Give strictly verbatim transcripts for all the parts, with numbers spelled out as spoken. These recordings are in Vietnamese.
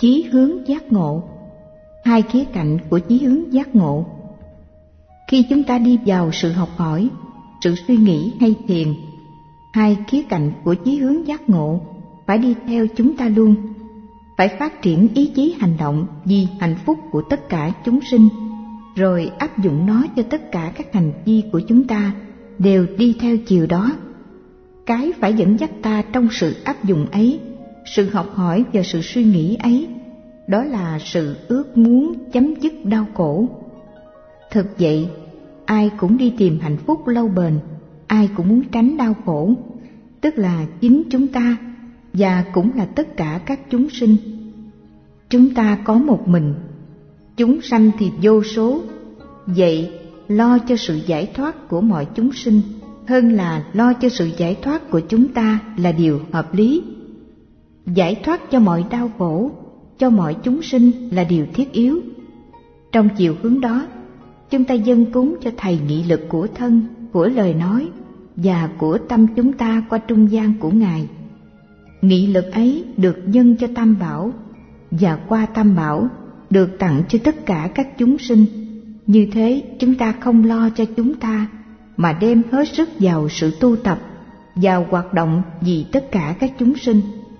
Chí hướng giác ngộ. Hai khía cạnh của chí hướng giác ngộ. Khi chúng ta đi vào sự học hỏi, sự suy nghĩ hay thiền, hai khía cạnh của chí hướng giác ngộ phải đi theo chúng ta luôn. Phải phát triển ý chí hành động vì hạnh phúc của tất cả chúng sinh, rồi áp dụng nó cho tất cả các hành vi của chúng ta đều đi theo chiều đó. Cái phải dẫn dắt ta trong sự áp dụng ấy, sự học hỏi và sự suy nghĩ ấy, đó là sự ước muốn chấm dứt đau khổ. Thực vậy, ai cũng đi tìm hạnh phúc lâu bền, ai cũng muốn tránh đau khổ, tức là chính chúng ta và cũng là tất cả các chúng sinh. Chúng ta có một mình, chúng sanh thì vô số, vậy lo cho sự giải thoát của mọi chúng sinh hơn là lo cho sự giải thoát của chúng ta là điều hợp lý. Giải thoát cho mọi đau khổ, cho mọi chúng sinh là điều thiết yếu. Trong chiều hướng đó, chúng ta dâng cúng cho Thầy nghị lực của thân, của lời nói và của tâm chúng ta qua trung gian của Ngài. Nghị lực ấy được dâng cho Tam Bảo, và qua Tam Bảo được tặng cho tất cả các chúng sinh. Như thế chúng ta không lo cho chúng ta, mà đem hết sức vào sự tu tập, vào hoạt động vì tất cả các chúng sinh.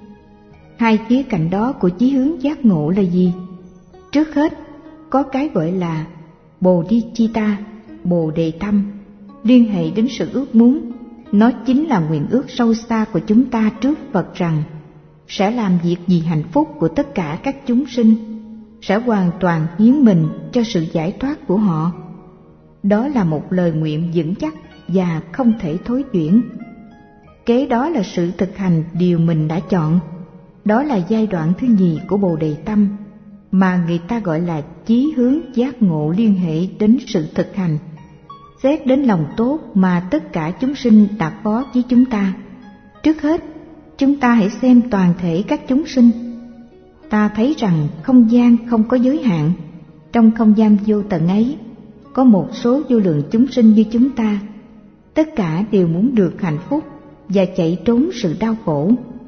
Hai khía cạnh đó của chí hướng giác ngộ là gì? Trước hết, có cái gọi là Bodhicitta, Bồ Đề Tâm, liên hệ đến sự ước muốn. Nó chính là nguyện ước sâu xa của chúng ta trước Phật rằng sẽ làm việc vì hạnh phúc của tất cả các chúng sinh, sẽ hoàn toàn hiến mình cho sự giải thoát của họ. Đó là một lời nguyện vững chắc và không thể thối chuyển. Kế đó là sự thực hành điều mình đã chọn. Đó là giai đoạn thứ nhì của Bồ Đề Tâm, mà người ta gọi là chí hướng giác ngộ liên hệ đến sự thực hành. Xét đến lòng tốt mà tất cả chúng sinh đã có với chúng ta. Trước hết, chúng ta hãy xem toàn thể các chúng sinh. Ta thấy rằng không gian không có giới hạn. Trong không gian vô tận ấy, có một số vô lượng chúng sinh như chúng ta. Tất cả đều muốn được hạnh phúc và chạy trốn sự đau khổ.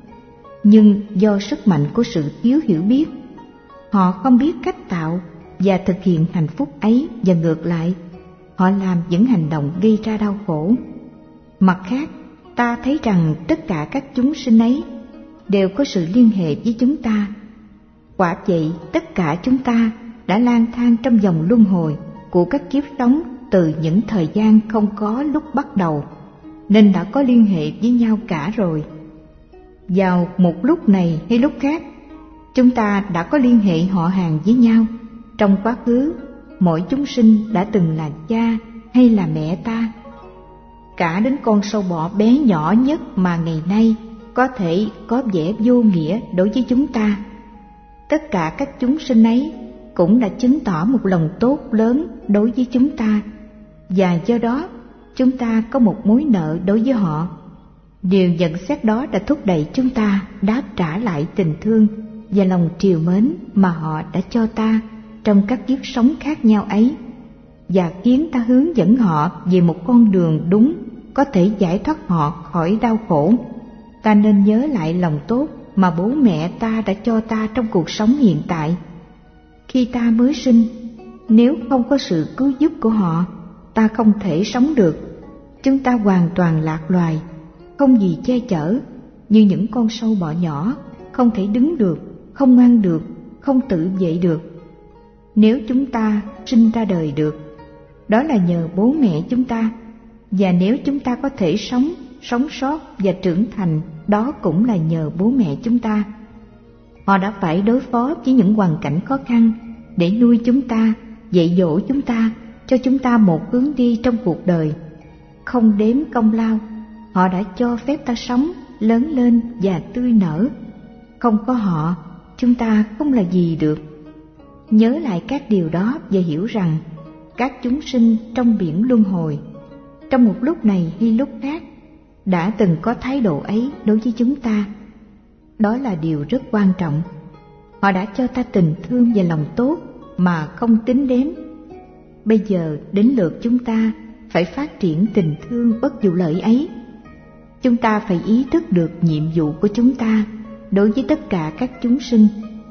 Nhưng do sức mạnh của sự thiếu hiểu biết, họ không biết cách tạo và thực hiện hạnh phúc ấy, và ngược lại, họ làm những hành động gây ra đau khổ. Mặt khác, ta thấy rằng tất cả các chúng sinh ấy đều có sự liên hệ với chúng ta. Quả vậy, tất cả chúng ta đã lang thang trong vòng luân hồi của các kiếp sống từ những thời gian không có lúc bắt đầu, nên đã có liên hệ với nhau cả rồi. Vào một lúc này hay lúc khác, chúng ta đã có liên hệ họ hàng với nhau. Trong quá khứ, mỗi chúng sinh đã từng là cha hay là mẹ ta. Cả đến con sâu bọ bé nhỏ nhất mà ngày nay có thể có vẻ vô nghĩa đối với chúng ta. Tất cả các chúng sinh ấy cũng đã chứng tỏ một lòng tốt lớn đối với chúng ta, và do đó chúng ta có một mối nợ đối với họ. Điều nhận xét đó đã thúc đẩy chúng ta đáp trả lại tình thương và lòng trìu mến mà họ đã cho ta trong các kiếp sống khác nhau ấy, và khiến ta hướng dẫn họ về một con đường đúng có thể giải thoát họ khỏi đau khổ. Ta nên nhớ lại lòng tốt mà bố mẹ ta đã cho ta trong cuộc sống hiện tại. Khi ta mới sinh, nếu không có sự cứu giúp của họ, ta không thể sống được. Chúng ta hoàn toàn lạc loài, không gì che chở, như những con sâu bọ nhỏ, không thể đứng được, không ăn được, không tự vệ được. Nếu chúng ta sinh ra đời được, đó là nhờ bố mẹ chúng ta, và nếu chúng ta có thể sống, sống sót và trưởng thành, đó cũng là nhờ bố mẹ chúng ta. Họ đã phải đối phó với những hoàn cảnh khó khăn để nuôi chúng ta, dạy dỗ chúng ta, cho chúng ta một hướng đi trong cuộc đời. Không đếm công lao, họ đã cho phép ta sống, lớn lên và tươi nở. Không có họ, chúng ta không là gì được. Nhớ lại các điều đó và hiểu rằng các chúng sinh trong biển luân hồi, trong một lúc này hay lúc khác, đã từng có thái độ ấy đối với chúng ta. Đó là điều rất quan trọng. Họ đã cho ta tình thương và lòng tốt mà không tính đếm. Bây giờ đến lượt chúng ta phải phát triển tình thương bất vụ lợi ấy. Chúng ta phải ý thức được nhiệm vụ của chúng ta đối với tất cả các chúng sinh,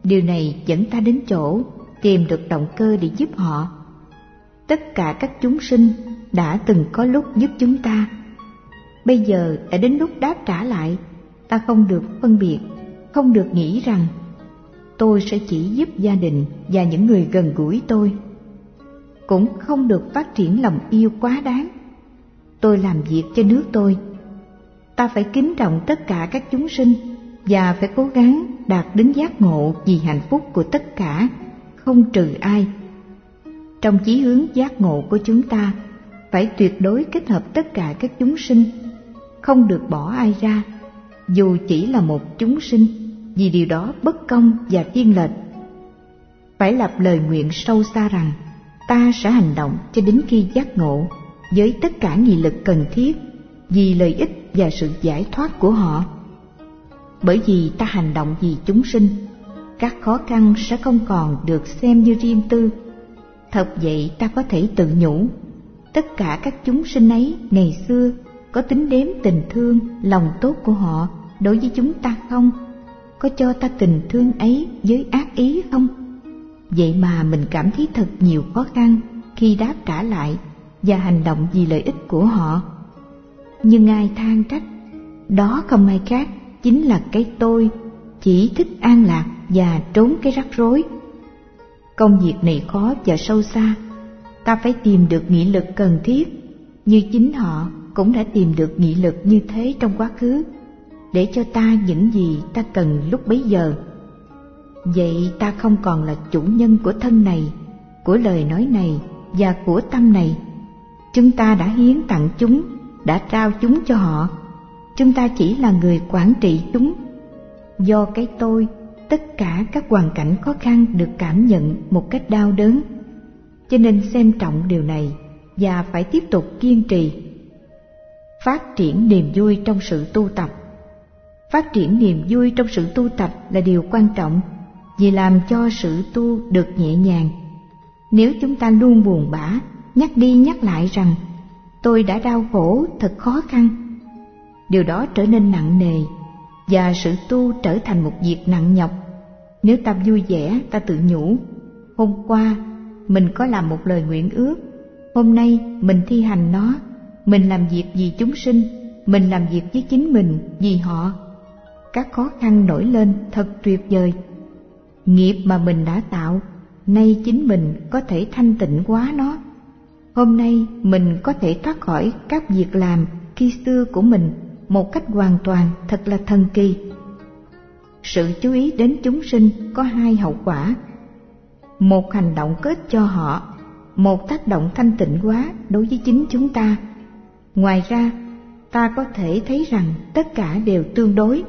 Điều này dẫn ta đến chỗ tìm được động cơ để giúp họ. Tất cả các chúng sinh đã từng có lúc giúp chúng ta. Bây giờ đã đến lúc đáp trả lại. Ta không được phân biệt, không được nghĩ rằng tôi sẽ chỉ giúp gia đình và những người gần gũi tôi. Cũng không được phát triển lòng yêu quá đáng. Tôi làm việc cho nước tôi. Ta phải kính trọng tất cả các chúng sinh và phải cố gắng đạt đến giác ngộ vì hạnh phúc của tất cả, không trừ ai. Trong chí hướng giác ngộ của chúng ta, phải tuyệt đối kết hợp tất cả các chúng sinh, không được bỏ ai ra, dù chỉ là một chúng sinh, vì điều đó bất công và thiên lệch. Phải lập lời nguyện sâu xa rằng ta sẽ hành động cho đến khi giác ngộ với tất cả nghị lực cần thiết vì lợi ích và sự giải thoát của họ. Bởi vì ta hành động vì chúng sinh, các khó khăn sẽ không còn được xem như riêng tư. Thật vậy, ta có thể tự nhủ, tất cả các chúng sinh ấy ngày xưa có tính đếm tình thương, lòng tốt của họ đối với chúng ta không? Có cho ta tình thương ấy với ác ý không? Vậy mà mình cảm thấy thật nhiều khó khăn khi đáp trả lại và hành động vì lợi ích của họ. Nhưng ai than trách, đó không ai khác chính là cái tôi, chỉ thích an lạc và trốn cái rắc rối. Công việc này khó và sâu xa, ta phải tìm được nghị lực cần thiết, như chính họ cũng đã tìm được nghị lực như thế trong quá khứ, để cho ta những gì ta cần lúc bấy giờ. Vậy ta không còn là chủ nhân của thân này, của lời nói này và của tâm này. Chúng ta đã hiến tặng chúng, đã trao chúng cho họ. Chúng ta chỉ là người quản trị chúng. Do cái tôi, tất cả các hoàn cảnh khó khăn được cảm nhận một cách đau đớn. Cho nên xem trọng điều này và phải tiếp tục kiên trì. Phát triển niềm vui trong sự tu tập. Phát triển niềm vui trong sự tu tập là điều quan trọng, vì làm cho sự tu được nhẹ nhàng. Nếu chúng ta luôn buồn bã, nhắc đi nhắc lại rằng tôi đã đau khổ, thật khó khăn, điều đó trở nên nặng nề và sự tu trở thành một việc nặng nhọc. Nếu ta vui vẻ, ta tự nhủ, hôm qua mình có làm một lời nguyện ước, hôm nay mình thi hành nó, mình làm việc vì chúng sinh, mình làm việc với chính mình vì họ. Các khó khăn nổi lên thật tuyệt vời. Nghiệp mà mình đã tạo, nay chính mình có thể thanh tịnh hóa nó. Hôm nay mình có thể thoát khỏi các việc làm khi xưa của mình một cách hoàn toàn, thật là thần kỳ. Sự chú ý đến chúng sinh có hai hậu quả: một hành động có ích cho họ, một tác động thanh tịnh hóa đối với chính chúng ta. Ngoài ra, ta có thể thấy rằng tất cả đều tương đối.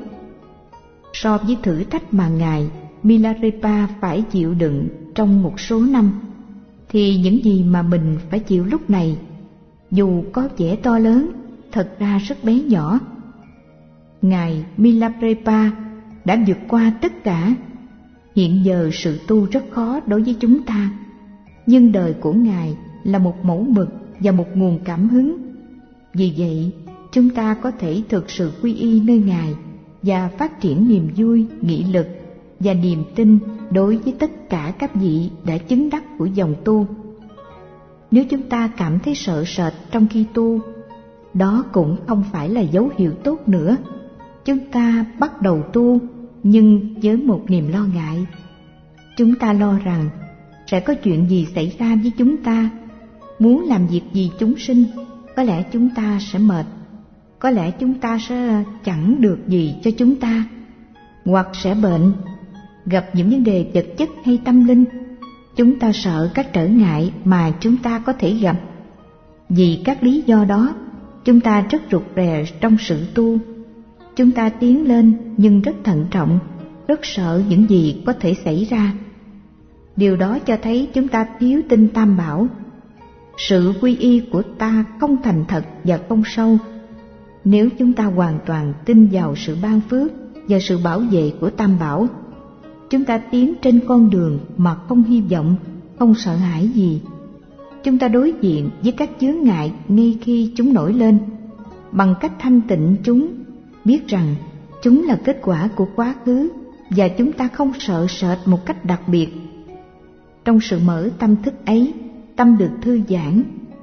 So với thử thách mà ngài Milarepa phải chịu đựng trong một số năm, thì những gì mà mình phải chịu lúc này, dù có vẻ to lớn, thật ra rất bé nhỏ. Ngài Milarepa đã vượt qua tất cả. Hiện giờ sự tu rất khó đối với chúng ta, nhưng đời của Ngài là một mẫu mực và một nguồn cảm hứng. Vì vậy, chúng ta có thể thực sự quy y nơi Ngài và phát triển niềm vui, nghị lực và niềm tin đối với tất cả các vị đã chứng đắc của dòng tu. Nếu chúng ta cảm thấy sợ sệt trong khi tu, đó cũng không phải là dấu hiệu tốt nữa. Chúng ta bắt đầu tu nhưng với một niềm lo ngại. Chúng ta lo rằng sẽ có chuyện gì xảy ra với chúng ta. Muốn làm việc vì chúng sinh, có lẽ chúng ta sẽ mệt, có lẽ chúng ta sẽ chẳng được gì cho chúng ta, hoặc sẽ bệnh, gặp những vấn đề vật chất hay tâm linh. Chúng ta sợ các trở ngại mà chúng ta có thể gặp. Vì các lý do đó, chúng ta rất rụt rè trong sự tu. Chúng ta tiến lên nhưng rất thận trọng, rất sợ những gì có thể xảy ra. Điều đó cho thấy chúng ta thiếu tin Tam Bảo. Sự quy y của ta không thành thật và không sâu. Nếu chúng ta hoàn toàn tin vào sự ban phước và sự bảo vệ của Tam Bảo, chúng ta tiến trên con đường mà không hy vọng, không sợ hãi gì. Chúng ta đối diện với các chướng ngại ngay khi chúng nổi lên, bằng cách thanh tịnh chúng, biết rằng chúng là kết quả của quá khứ và chúng ta không sợ sệt một cách đặc biệt. Trong sự mở tâm thức ấy, tâm được thư giãn,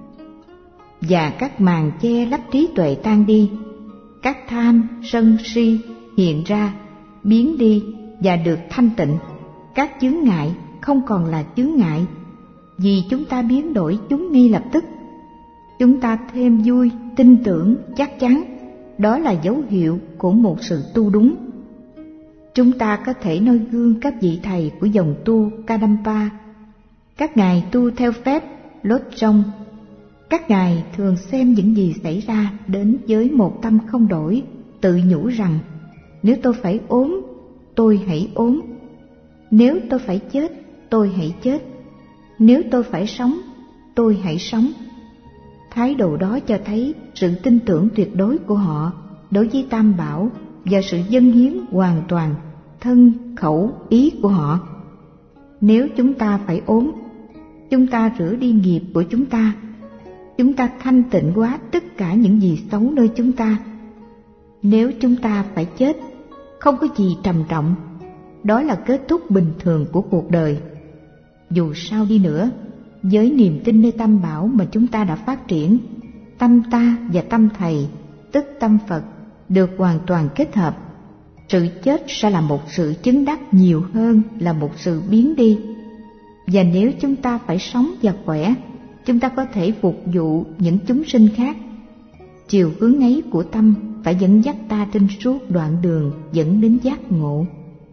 và các màn che lấp trí tuệ tan đi, các tham, sân, si hiện ra, biến đi và được thanh tịnh. Các chướng ngại không còn là chướng ngại, vì chúng ta biến đổi chúng ngay lập tức. Chúng ta thêm vui, tin tưởng, chắc chắn, đó là dấu hiệu của một sự tu đúng. Chúng ta có thể noi gương các vị thầy của dòng tu Kadampa. Các ngài tu theo phép lốt trong. Các ngài thường xem những gì xảy ra đến với một tâm không đổi, tự nhủ rằng: nếu tôi phải ốm, tôi hãy ốm; nếu tôi phải chết, tôi hãy chết; nếu tôi phải sống, tôi hãy sống. Thái độ đó cho thấy sự tin tưởng tuyệt đối của họ đối với Tam Bảo và sự dâng hiến hoàn toàn thân, khẩu, ý của họ. Nếu chúng ta phải ốm, chúng ta rửa đi nghiệp của chúng ta. Chúng ta thanh tịnh hóa tất cả những gì xấu nơi chúng ta. Nếu chúng ta phải chết, không có gì trầm trọng, đó là kết thúc bình thường của cuộc đời. Dù sao đi nữa, với niềm tin nơi Tam Bảo mà chúng ta đã phát triển, tâm ta và tâm Thầy, tức tâm Phật, được hoàn toàn kết hợp. Sự chết sẽ là một sự chứng đắc nhiều hơn là một sự biến đi. Và nếu chúng ta phải sống và khỏe, chúng ta có thể phục vụ những chúng sinh khác. Chiều hướng ấy của tâm phải dẫn dắt ta trên suốt đoạn đường dẫn đến giác ngộ.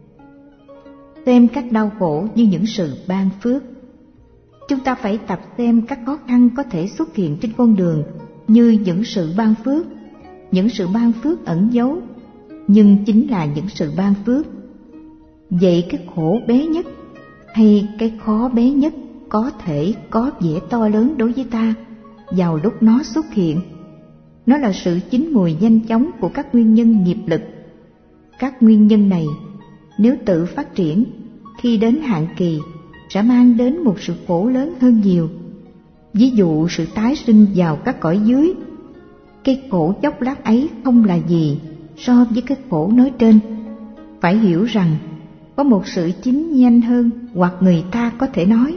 Xem các đau khổ như những sự ban phước. Chúng ta phải tập xem các khó khăn có thể xuất hiện trên con đường như những sự ban phước. Những sự ban phước ẩn giấu, nhưng chính là những sự ban phước. Vậy cái khổ bé nhất hay cái khó bé nhất có thể có vẻ to lớn đối với ta vào lúc nó xuất hiện. Nó là sự chín mùi nhanh chóng của các nguyên nhân nghiệp lực. Các nguyên nhân này, nếu tự phát triển, khi đến hạn kỳ, sẽ mang đến một sự khổ lớn hơn nhiều. Ví dụ sự tái sinh vào các cõi dưới. Cái khổ chốc lát ấy không là gì so với cái khổ nói trên. Phải hiểu rằng có một sự chín nhanh hơn, hoặc người ta có thể nói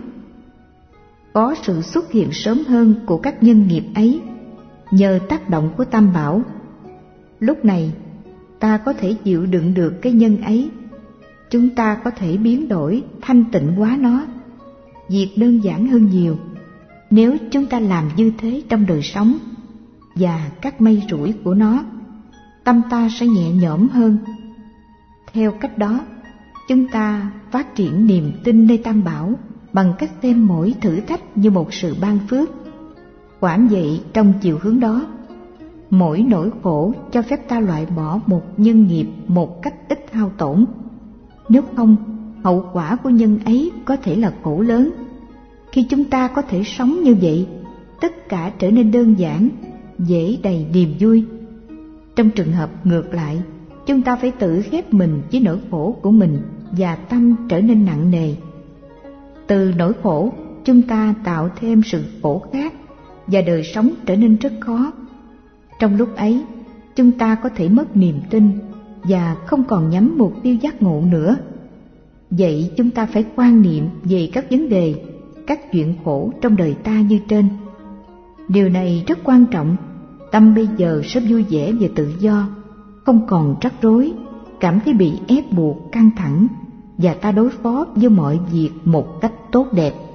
có sự xuất hiện sớm hơn của các nhân nghiệp ấy nhờ tác động của Tam Bảo. Lúc này ta có thể chịu đựng được cái nhân ấy. Chúng ta có thể biến đổi, thanh tịnh hóa nó. Việc đơn giản hơn nhiều nếu chúng ta làm như thế trong đời sống, và các may rủi của nó, tâm ta sẽ nhẹ nhõm hơn. Theo cách đó, chúng ta phát triển niềm tin nơi Tam Bảo bằng cách xem mỗi thử thách như một sự ban phước. Quả vậy, trong chiều hướng đó, mỗi nỗi khổ cho phép ta loại bỏ một nhân nghiệp một cách ít hao tổn. Nếu không, hậu quả của nhân ấy có thể là khổ lớn. Khi chúng ta có thể sống như vậy, tất cả trở nên đơn giản, dễ đầy niềm vui. Trong trường hợp ngược lại, chúng ta phải tự khép mình với nỗi khổ của mình và tâm trở nên nặng nề. Từ nỗi khổ, chúng ta tạo thêm sự khổ khác và đời sống trở nên rất khó. Trong lúc ấy, chúng ta có thể mất niềm tin và không còn nhắm mục tiêu giác ngộ nữa. Vậy chúng ta phải quan niệm về các vấn đề, các chuyện khổ trong đời ta như trên. Điều này rất quan trọng. Tâm bây giờ sẽ vui vẻ và tự do, không còn rắc rối, cảm thấy bị ép buộc, căng thẳng, và ta đối phó với mọi việc một cách tốt đẹp.